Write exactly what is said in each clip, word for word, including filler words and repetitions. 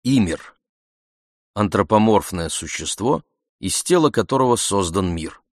Ymir — антропоморфное существо, из тела которого создан мир.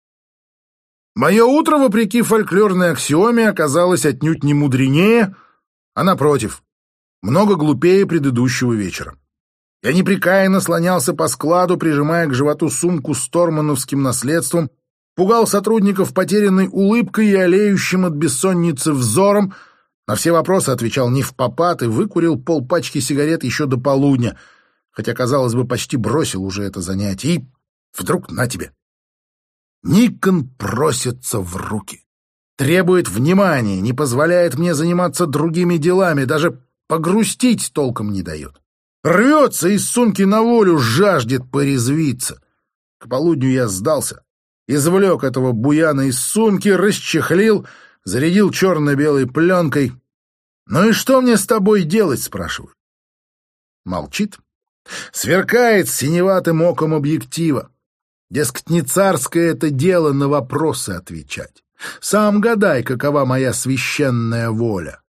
Мое утро, вопреки фольклорной аксиоме, оказалось отнюдь не мудренее, а, напротив, много глупее предыдущего вечера. Я непрекаянно слонялся по складу, прижимая к животу сумку с тормановским наследством, пугал сотрудников потерянной улыбкой и олеющим от бессонницы взором, на все вопросы отвечал невпопад и выкурил полпачки сигарет еще до полудня, хотя, казалось бы, почти бросил уже это занятие, и вдруг на тебе. Никон просится в руки, требует внимания, не позволяет мне заниматься другими делами, даже погрустить толком не дает. Рвется из сумки на волю, жаждет порезвиться. К полудню я сдался, извлек этого буяна из сумки, расчехлил, зарядил черно-белой пленкой. «Ну и что мне с тобой делать?» — спрашиваю. Молчит, сверкает синеватым оком объектива. Дескать, не царское это дело на вопросы отвечать. Сам гадай, какова моя священная воля.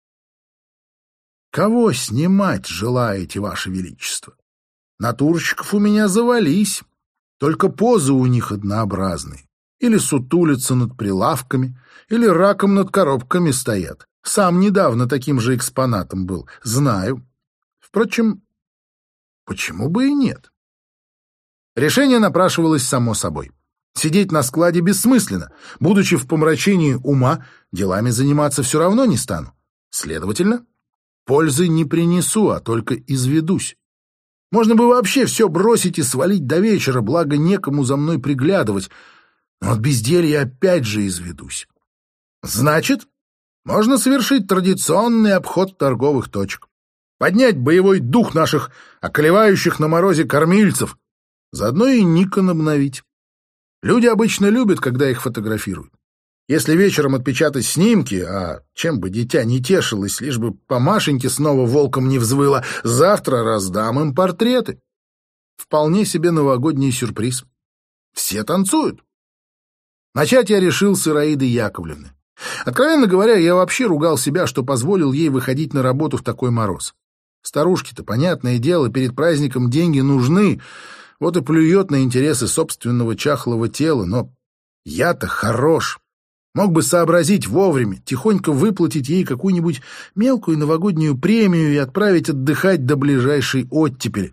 Кого снимать желаете, ваше величество? Натурщиков у меня завались, только позы у них однообразные. Или сутулятся над прилавками, или раком над коробками стоят. Сам недавно таким же экспонатом был, знаю. Впрочем, почему бы и нет? Решение напрашивалось само собой. Сидеть на складе бессмысленно. Будучи в помрачении ума, делами заниматься все равно не стану. Следовательно, пользы не принесу, а только изведусь. Можно бы вообще все бросить и свалить до вечера, благо некому за мной приглядывать. Но от безделья опять же изведусь. Значит, можно совершить традиционный обход торговых точек. Поднять боевой дух наших околевающих на морозе кормильцев. Заодно и Никон обновить. Люди обычно любят, когда их фотографируют. Если вечером отпечатать снимки, а чем бы дитя не тешилось, лишь бы по Машеньке снова волком не взвыло, завтра раздам им портреты. Вполне себе новогодний сюрприз. Все танцуют. Начать я решил с Ираиды Яковлевны. Откровенно говоря, я вообще ругал себя, что позволил ей выходить на работу в такой мороз. Старушке-то, понятное дело, перед праздником деньги нужны, вот и плюет на интересы собственного чахлого тела, но я-то хорош. Мог бы сообразить вовремя, тихонько выплатить ей какую-нибудь мелкую новогоднюю премию и отправить отдыхать до ближайшей оттепели.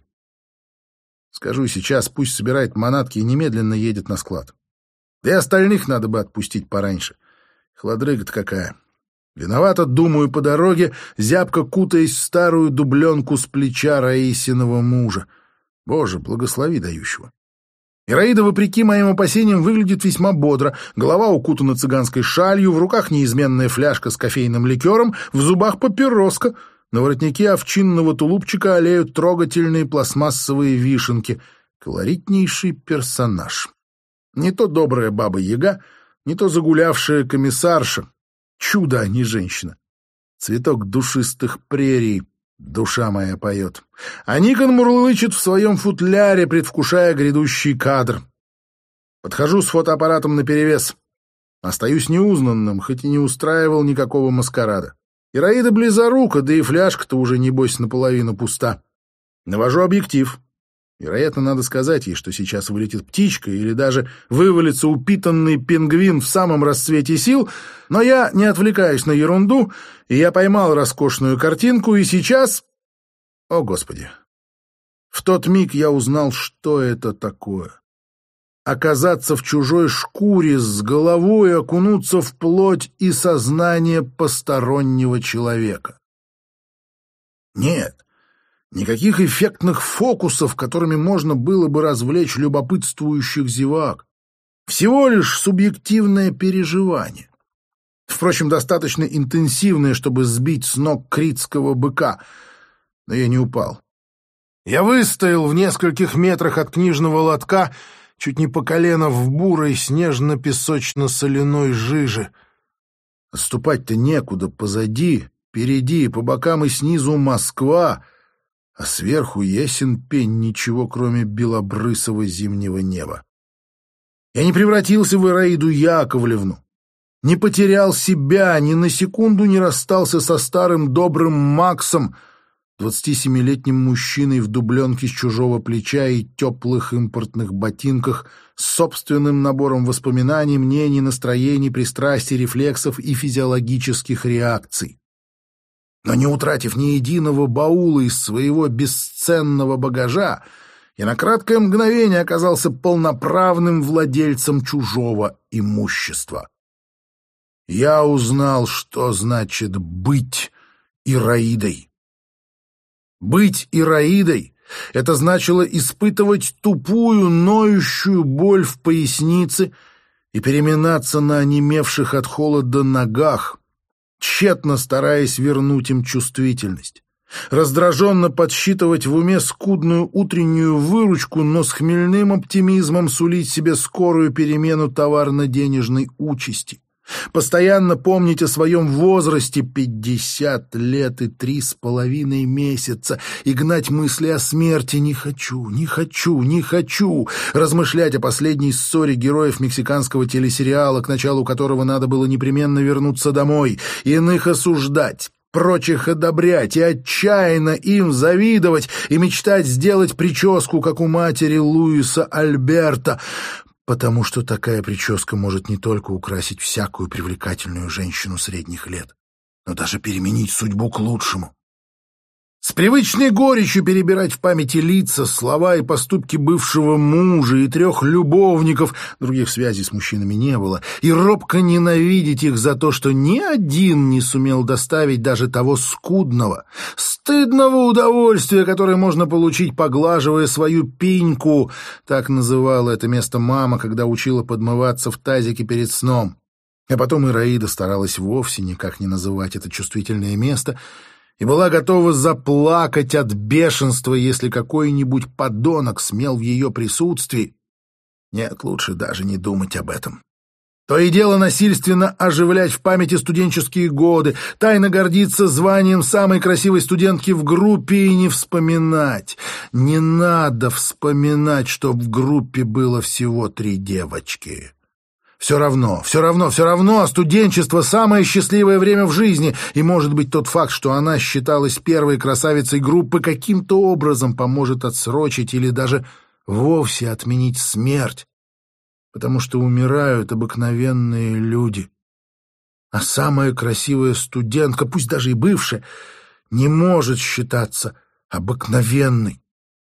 Скажу сейчас, пусть собирает манатки и немедленно едет на склад. Да и остальных надо бы отпустить пораньше. Хладрыга-то какая. Виновата, думаю, по дороге, зябко кутаясь в старую дубленку с плеча Раисиного мужа. Боже, благослови дающего. Ираида, вопреки моим опасениям, выглядит весьма бодро. Голова укутана цыганской шалью, в руках неизменная фляжка с кофейным ликером, в зубах папироска. На воротнике овчинного тулупчика олеют трогательные пластмассовые вишенки. Колоритнейший персонаж. Не то добрая баба-яга, не то загулявшая комиссарша. Чудо, а не женщина. Цветок душистых прерий. Душа моя поет. А Никон мурлычет в своем футляре, предвкушая грядущий кадр. Подхожу с фотоаппаратом наперевес. Остаюсь неузнанным, хоть и не устраивал никакого маскарада. Ираида близорука, да и фляжка-то уже, небось, наполовину пуста. Навожу объектив. Вероятно, надо сказать ей, что сейчас вылетит птичка или даже вывалится упитанный пингвин в самом расцвете сил, но я не отвлекаюсь на ерунду, и я поймал роскошную картинку, и сейчас... О, Господи! В тот миг я узнал, что это такое. Оказаться в чужой шкуре, с головой окунуться в плоть и сознание постороннего человека. Нет. Никаких эффектных фокусов, которыми можно было бы развлечь любопытствующих зевак. Всего лишь субъективное переживание. Впрочем, достаточно интенсивное, чтобы сбить с ног критского быка. Но я не упал. Я выстоял в нескольких метрах от книжного лотка, чуть не по колено в бурой снежно-песочно-соляной жиже. Отступать-то некуда, позади, впереди, по бокам и снизу Москва, а сверху ясен пень, ничего, кроме белобрысого зимнего неба. Я не превратился в Ираиду Яковлевну, не потерял себя, ни на секунду не расстался со старым добрым Максом, двадцатисемилетним мужчиной в дубленке с чужого плеча и теплых импортных ботинках, с собственным набором воспоминаний, мнений, настроений, пристрастий, рефлексов и физиологических реакций. Но не утратив ни единого баула из своего бесценного багажа, я на краткое мгновение оказался полноправным владельцем чужого имущества. Я узнал, что значит быть Ираидой. Быть Ираидой — это значило испытывать тупую, ноющую боль в пояснице и переминаться на онемевших от холода ногах, тщетно стараясь вернуть им чувствительность. Раздраженно подсчитывать в уме скудную утреннюю выручку, но с хмельным оптимизмом сулить себе скорую перемену товарно-денежной участи. Постоянно помнить о своем возрасте пятьдесят лет и три с половиной месяца и гнать мысли о смерти «не хочу, не хочу, не хочу», размышлять о последней ссоре героев мексиканского телесериала, к началу которого надо было непременно вернуться домой, иных осуждать, прочих одобрять и отчаянно им завидовать и мечтать сделать прическу, как у матери Луиса Альберта, потому что такая прическа может не только украсить всякую привлекательную женщину средних лет, но даже переменить судьбу к лучшему. С привычной горечью перебирать в памяти лица, слова и поступки бывшего мужа и трех любовников, других связей с мужчинами не было, и робко ненавидеть их за то, что ни один не сумел доставить даже того скудного, стыдного удовольствия, которое можно получить, поглаживая свою пеньку, так называла это место мама, когда учила подмываться в тазике перед сном. А потом Ираида старалась вовсе никак не называть это чувствительное место и была готова заплакать от бешенства, если какой-нибудь подонок смел в ее присутствии. Нет, лучше даже не думать об этом. То и дело насильственно оживлять в памяти студенческие годы, тайно гордиться званием самой красивой студентки в группе и не вспоминать. Не надо вспоминать, что в группе было всего три девочки. Все равно, все равно, все равно студенчество — самое счастливое время в жизни, и, может быть, тот факт, что она считалась первой красавицей группы, каким-то образом поможет отсрочить или даже вовсе отменить смерть, потому что умирают обыкновенные люди. А самая красивая студентка, пусть даже и бывшая, не может считаться обыкновенной.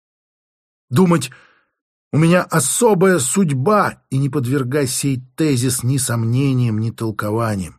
Думать: у меня особая судьба, и не подвергай сей тезис ни сомнениям, ни толкованиям.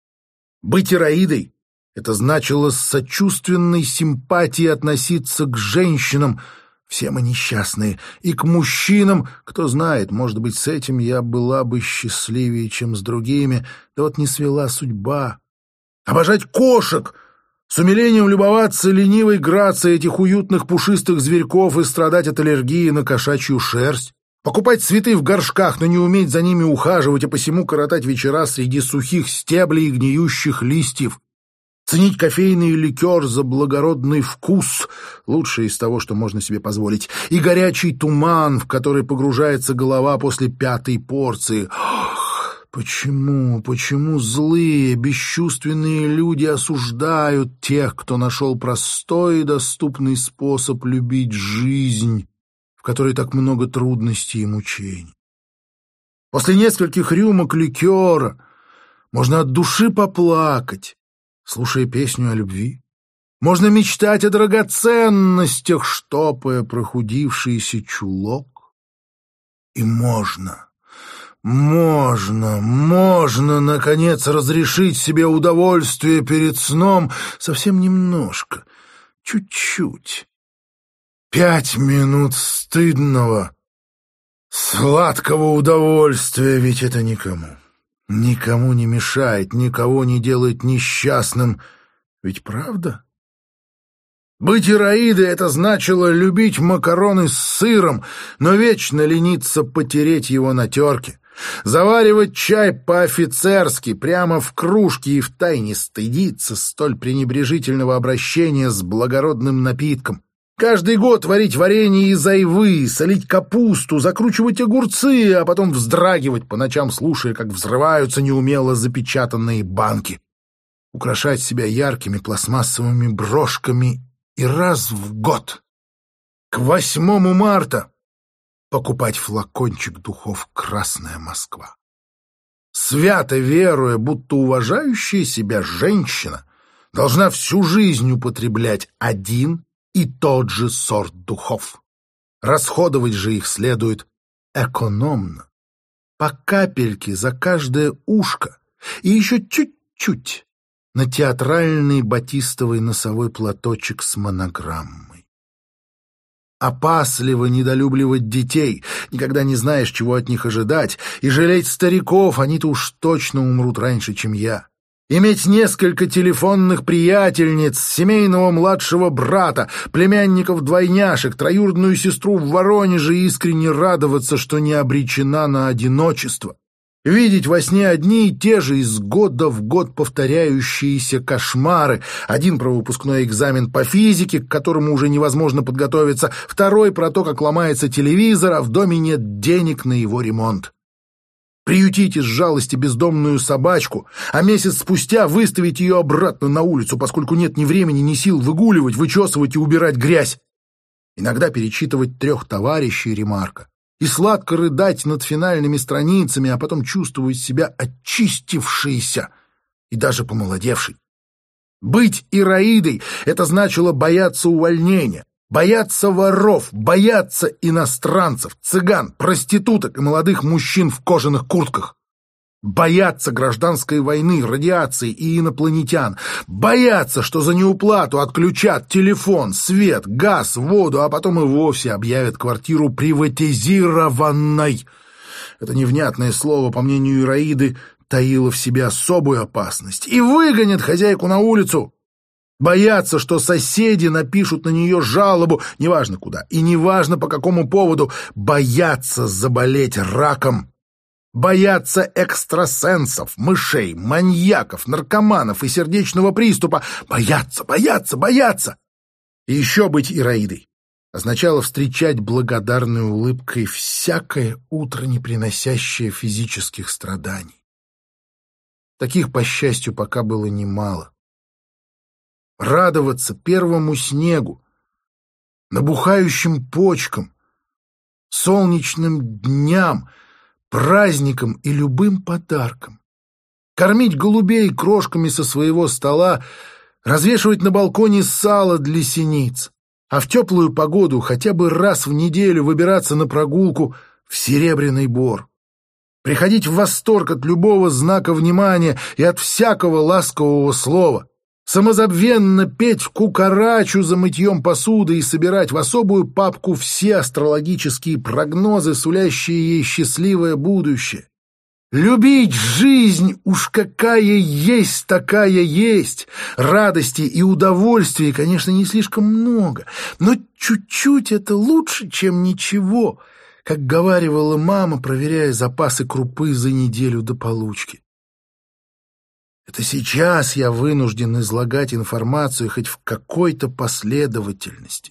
Быть Ираидой — это значило с сочувственной симпатией относиться к женщинам, все мы несчастные, и к мужчинам, кто знает, может быть, с этим я была бы счастливее, чем с другими, да вот не свела судьба. Обожать кошек, с умилением любоваться ленивой грацией этих уютных пушистых зверьков и страдать от аллергии на кошачью шерсть, покупать цветы в горшках, но не уметь за ними ухаживать, а посему коротать вечера среди сухих стеблей и гниющих листьев, ценить кофейный ликер за благородный вкус, лучшее из того, что можно себе позволить, и горячий туман, в который погружается голова после пятой порции. Почему, почему злые, бесчувственные люди осуждают тех, кто нашел простой и доступный способ любить жизнь, в которой так много трудностей и мучений? После нескольких рюмок ликера можно от души поплакать, слушая песню о любви. Можно мечтать о драгоценностях, штопая прохудившийся чулок. И можно... Можно, можно, наконец, разрешить себе удовольствие перед сном совсем немножко, чуть-чуть. Пять минут стыдного, сладкого удовольствия, ведь это никому, никому не мешает, никого не делает несчастным, ведь правда? Быть Ираидой — это значило любить макароны с сыром, но вечно лениться потереть его на терке. Заваривать чай по-офицерски, прямо в кружке, и втайне стыдиться столь пренебрежительного обращения с благородным напитком. Каждый год варить варенье из айвы, солить капусту, закручивать огурцы, а потом вздрагивать по ночам, слушая, как взрываются неумело запечатанные банки. Украшать себя яркими пластмассовыми брошками и раз в год, к восьмому марта, покупать флакончик духов «Красная Москва», свято веруя, будто уважающая себя женщина должна всю жизнь употреблять один и тот же сорт духов. Расходовать же их следует экономно, по капельке за каждое ушко и еще чуть-чуть на театральный батистовый носовой платочек с монограммой. Опасливо недолюбливать детей, никогда не знаешь, чего от них ожидать, и жалеть стариков, они-то уж точно умрут раньше, чем я. Иметь несколько телефонных приятельниц, семейного младшего брата, племянников-двойняшек, троюродную сестру в Воронеже и искренне радоваться, что не обречена на одиночество. Видеть во сне одни и те же из года в год повторяющиеся кошмары. Один про выпускной экзамен по физике, к которому уже невозможно подготовиться, второй про то, как ломается телевизор, а в доме нет денег на его ремонт. Приютить из жалости бездомную собачку, а месяц спустя выставить ее обратно на улицу, поскольку нет ни времени, ни сил выгуливать, вычесывать и убирать грязь. Иногда перечитывать «Трех товарищей» Ремарка и сладко рыдать над финальными страницами, а потом чувствовать себя очистившейся и даже помолодевшей. Быть Ираидой — это значило бояться увольнения, бояться воров, бояться иностранцев, цыган, проституток и молодых мужчин в кожаных куртках. Бояться гражданской войны, радиации и инопланетян. Бояться, что за неуплату отключат телефон, свет, газ, воду, а потом и вовсе объявят квартиру приватизированной. Это невнятное слово, по мнению Ираиды, таило в себе особую опасность и выгонят хозяйку на улицу. Бояться, что соседи напишут на нее жалобу, неважно куда и неважно по какому поводу. Бояться заболеть раком. Бояться экстрасенсов, мышей, маньяков, наркоманов и сердечного приступа. Бояться, бояться, бояться. И еще быть Ираидой означало встречать благодарной улыбкой всякое утро, не приносящее физических страданий. Таких, по счастью, пока было немало. Радоваться первому снегу, набухающим почкам, солнечным дням, праздникам и любым подаркам. Кормить голубей крошками со своего стола, развешивать на балконе сало для синиц, а в теплую погоду хотя бы раз в неделю выбираться на прогулку в Серебряный Бор. Приходить в восторг от любого знака внимания и от всякого ласкового слова. Самозабвенно петь кукарачу за мытьем посуды и собирать в особую папку все астрологические прогнозы, сулящие ей счастливое будущее. Любить жизнь уж какая есть, такая есть. Радости и удовольствия, конечно, не слишком много, но чуть-чуть это лучше, чем ничего, как говаривала мама, проверяя запасы крупы за неделю до получки. Это сейчас я вынужден излагать информацию хоть в какой-то последовательности.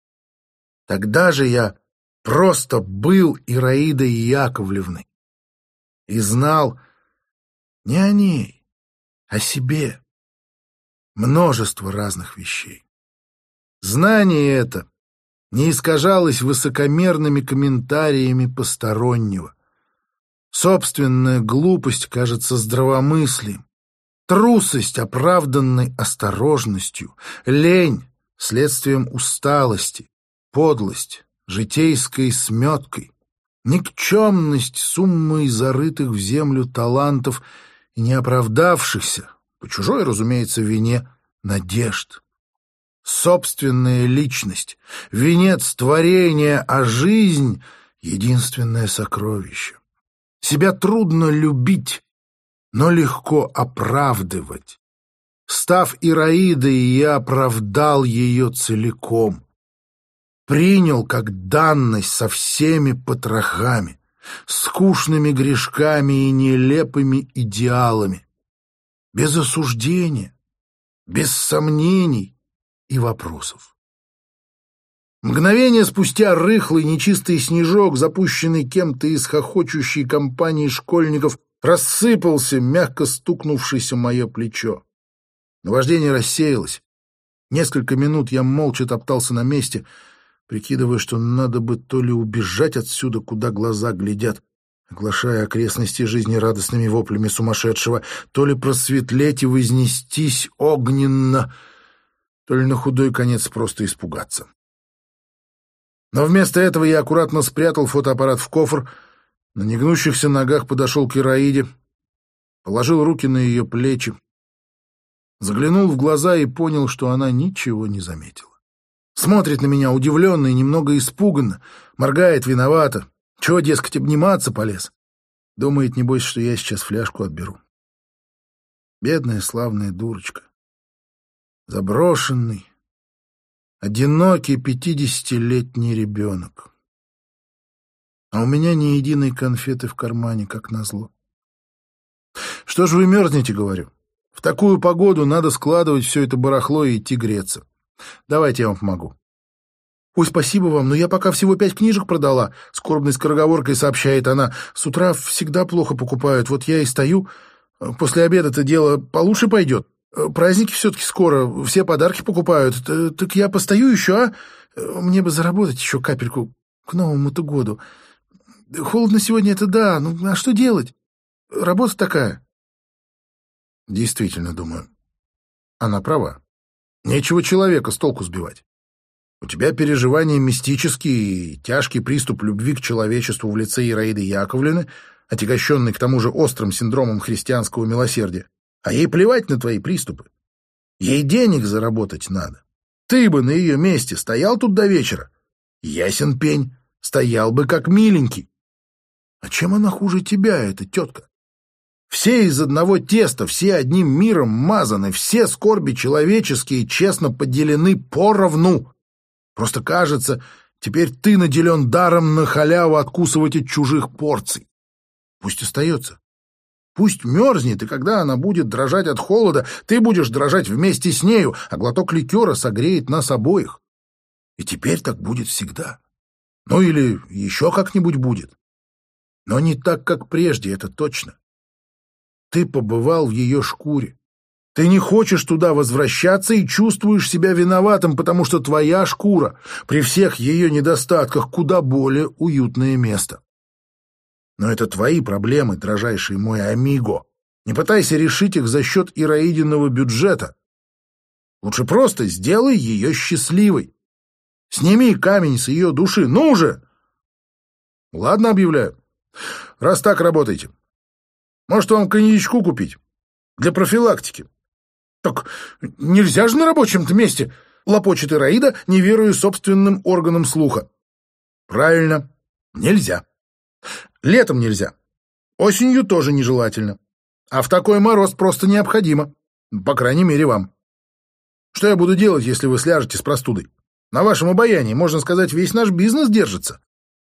Тогда же я просто был Ираидой Яковлевной и знал не о ней, а о себе множество разных вещей. Знание это не искажалось высокомерными комментариями постороннего. Собственная глупость кажется здравомыслием. Трусость, оправданной осторожностью, лень, следствием усталости, подлость, житейской сметкой, никчемность суммой зарытых в землю талантов и неоправдавшихся, по чужой, разумеется, вине, надежд. Собственная личность, венец творения, а жизнь — единственное сокровище. Себя трудно любить, но легко оправдывать. Став Ираидой, я оправдал ее целиком. Принял как данность со всеми потрохами, скучными грешками и нелепыми идеалами. Без осуждения, без сомнений и вопросов. Мгновение спустя рыхлый нечистый снежок, запущенный кем-то из хохочущей компании школьников, рассыпался, мягко стукнувшись о мое плечо. Наваждение рассеялось. Несколько минут я молча топтался на месте, прикидывая, что надо бы то ли убежать отсюда, куда глаза глядят, оглашая окрестности жизнерадостными воплями сумасшедшего, то ли просветлеть и вознестись огненно, то ли на худой конец просто испугаться. Но вместо этого я аккуратно спрятал фотоаппарат в кофр, на негнущихся ногах подошел к Ираиде, положил руки на ее плечи, заглянул в глаза и понял, что она ничего не заметила. Смотрит на меня удивленно и немного испуганно, моргает виновато. Чего, дескать, обниматься полез? Думает, небось, что я сейчас фляжку отберу. Бедная славная дурочка. Заброшенный, одинокий пятидесятилетний ребенок. А у меня ни единой конфеты в кармане, как назло. Что ж вы мерзнете, говорю? В такую погоду надо складывать все это барахло и идти греться. Давайте я вам помогу. Ой, спасибо вам, но я пока всего пять книжек продала, скорбной скороговоркой сообщает она. С утра всегда плохо покупают, вот я и стою. После обеда-то дело получше пойдет. Праздники все-таки скоро, все подарки покупают. Так я постою еще, а? Мне бы заработать еще капельку к Новому-то году. Холодно сегодня, это да, ну а что делать? Работа такая. Действительно, думаю, она права. Нечего человека с толку сбивать. У тебя переживания мистические и тяжкий приступ любви к человечеству в лице Ираиды Яковлевны, отягощенный к тому же острым синдромом христианского милосердия. А ей плевать на твои приступы. Ей денег заработать надо. Ты бы на ее месте стоял тут до вечера. Ясен пень, стоял бы как миленький. А чем она хуже тебя, эта тетка? Все из одного теста, все одним миром мазаны, все скорби человеческие честно поделены поровну. Просто кажется, теперь ты наделен даром на халяву откусывать от чужих порций. Пусть остается. Пусть мерзнет, и когда она будет дрожать от холода, ты будешь дрожать вместе с нею, а глоток ликера согреет нас обоих. И теперь так будет всегда. Ну или еще как-нибудь будет. Но не так, как прежде, это точно. Ты побывал в ее шкуре. Ты не хочешь туда возвращаться и чувствуешь себя виноватым, потому что твоя шкура при всех ее недостатках куда более уютное место. Но это твои проблемы, дрожайший мой амиго. Не пытайся решить их за счет Ираидиного бюджета. Лучше просто сделай ее счастливой. Сними камень с ее души. Ну же! Ладно, объявляю. Раз так, работайте. Может, вам коньячку купить? Для профилактики. Так нельзя же на рабочем-то месте, лопочет Ираида, не веруя собственным органам слуха. Правильно, нельзя. Летом нельзя. Осенью тоже нежелательно. А в такой мороз просто необходимо. По крайней мере, вам. Что я буду делать, если вы сляжете с простудой? На вашем обаянии, можно сказать, весь наш бизнес держится.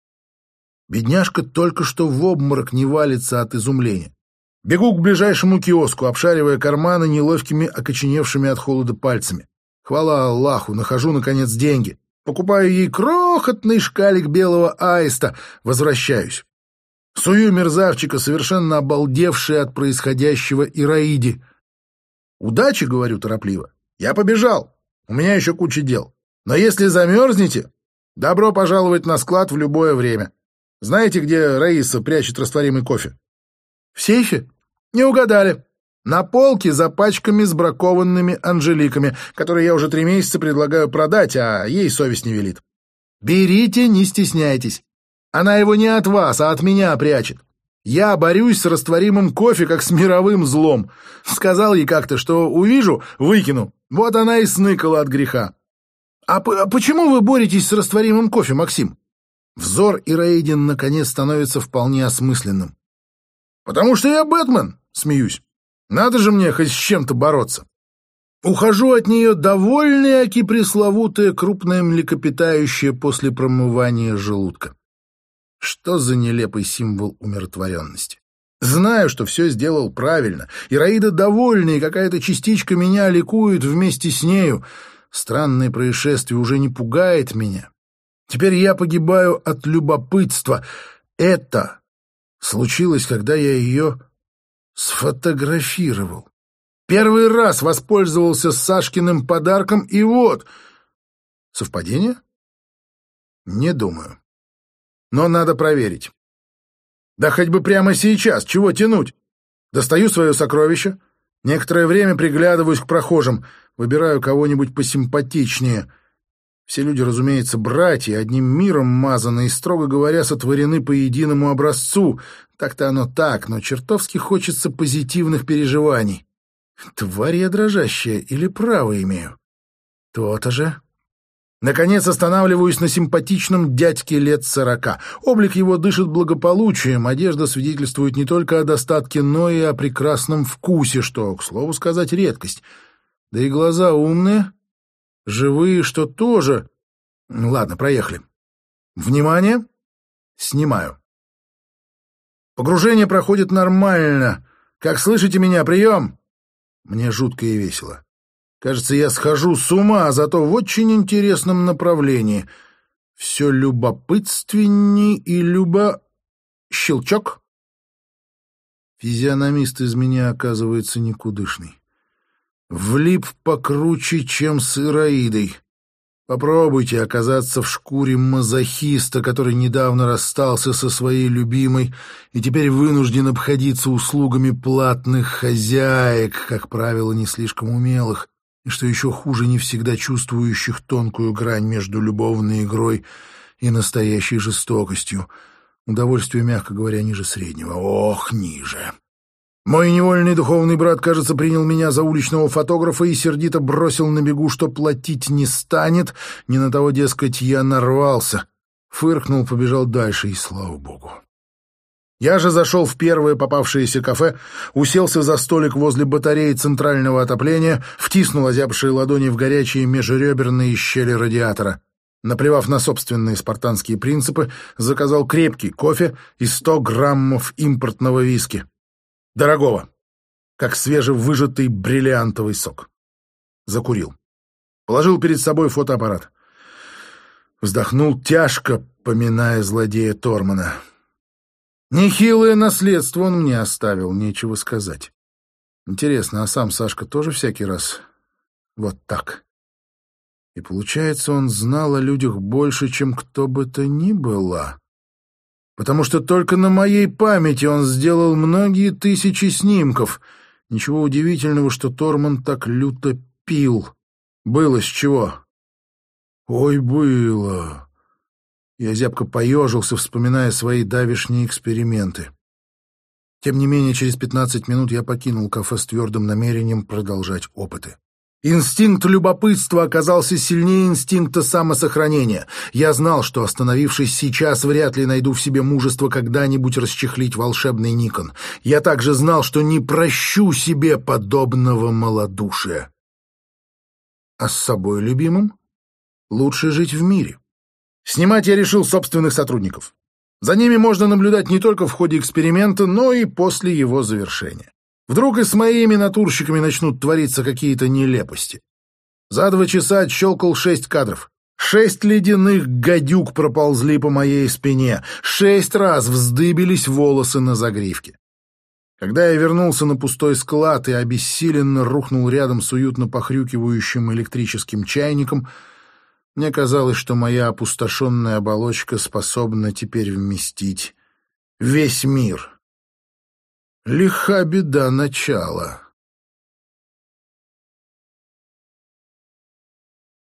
Бедняжка только что в обморок не валится от изумления. Бегу к ближайшему киоску, обшаривая карманы неловкими, окоченевшими от холода пальцами. Хвала Аллаху, нахожу, наконец, деньги. Покупаю ей крохотный шкалик белого аиста. Возвращаюсь. Сую мерзавчика, совершенно обалдевший от происходящего Ираиде. «Удачи», — говорю торопливо. «Я побежал. У меня еще куча дел. Но если замерзнете, добро пожаловать на склад в любое время. Знаете, где Раиса прячет растворимый кофе?» «В сейфе?» «Не угадали. На полке за пачками с бракованными анжеликами, которые я уже три месяца предлагаю продать, а ей совесть не велит. Берите, не стесняйтесь. Она его не от вас, а от меня прячет. Я борюсь с растворимым кофе, как с мировым злом. Сказал ей как-то, что увижу, выкину. Вот она и сныкала от греха. А, а почему вы боретесь с растворимым кофе, Максим?» Взор Ираидин наконец становится вполне осмысленным. «Потому что я Бэтмен», — смеюсь. «Надо же мне хоть с чем-то бороться». Ухожу от нее довольный, аки пресловутое крупное млекопитающее после промывания желудка. Что за нелепый символ умиротворенности? Знаю, что все сделал правильно. Ираида довольна, и какая-то частичка меня ликует вместе с нею. Странное происшествие уже не пугает меня. Теперь я погибаю от любопытства. Это случилось, когда я ее сфотографировал. Первый раз воспользовался Сашкиным подарком, и вот... Совпадение? Не думаю. Но надо проверить. Да хоть бы прямо сейчас, чего тянуть? Достаю свое сокровище, некоторое время приглядываюсь к прохожим, выбираю кого-нибудь посимпатичнее. Все люди, разумеется, братья, одним миром мазаны и, строго говоря, сотворены по единому образцу. Так-то оно так, но чертовски хочется позитивных переживаний. Тварь я дрожащая или право имею? То-то же. Наконец останавливаюсь на симпатичном дядьке лет сорока. Облик его дышит благополучием, одежда свидетельствует не только о достатке, но и о прекрасном вкусе, что, к слову сказать, редкость. Да и глаза умные, живые, что тоже. Ну, ладно, проехали. Внимание! Снимаю. Погружение проходит нормально. Как слышите меня? Прием! Мне жутко и весело. Кажется, я схожу с ума, зато в очень интересном направлении. Все любопытственней и любо... Щелчок. Физиономист из меня, оказывается, никудышный. Влип покруче, чем с Ираидой. Попробуйте оказаться в шкуре мазохиста, который недавно расстался со своей любимой и теперь вынужден обходиться услугами платных хозяек, как правило, не слишком умелых, и, что еще хуже, не всегда чувствующих тонкую грань между любовной игрой и настоящей жестокостью. Удовольствие, мягко говоря, ниже среднего. Ох, ниже. Мой невольный духовный брат, кажется, принял меня за уличного фотографа и сердито бросил на бегу, что платить не станет. Не на того, дескать, я нарвался. Фыркнул, побежал дальше, и слава богу. Я же зашел в первое попавшееся кафе, уселся за столик возле батареи центрального отопления, втиснул озябшие ладони в горячие межреберные щели радиатора. Наплевав на собственные спартанские принципы, заказал крепкий кофе и сто граммов импортного виски. Дорогого, как свежевыжатый бриллиантовый сок. Закурил. Положил перед собой фотоаппарат. Вздохнул тяжко, поминая злодея Тормана. Нехилое наследство он мне оставил, нечего сказать. Интересно, а сам Сашка тоже всякий раз вот так? И получается, он знал о людях больше, чем кто бы то ни было. Потому что только на моей памяти он сделал многие тысячи снимков. Ничего удивительного, что Торман так люто пил. Было с чего. Ой, было. Я зябко поежился, вспоминая свои давешние эксперименты. Тем не менее, через пятнадцать минут я покинул кафе с твердым намерением продолжать опыты. Инстинкт любопытства оказался сильнее инстинкта самосохранения. Я знал, что, остановившись сейчас, вряд ли найду в себе мужество когда-нибудь расчехлить волшебный Никон. Я также знал, что не прощу себе подобного малодушия. А с собой любимым лучше жить в мире. Снимать я решил собственных сотрудников. За ними можно наблюдать не только в ходе эксперимента, но и после его завершения. Вдруг и с моими натурщиками начнут твориться какие-то нелепости. За два часа отщелкал шесть кадров. Шесть ледяных гадюк проползли по моей спине. Шесть раз вздыбились волосы на загривке. Когда я вернулся на пустой склад и обессиленно рухнул рядом с уютно похрюкивающим электрическим чайником, мне казалось, что моя опустошенная оболочка способна теперь вместить весь мир. Лиха беда начала.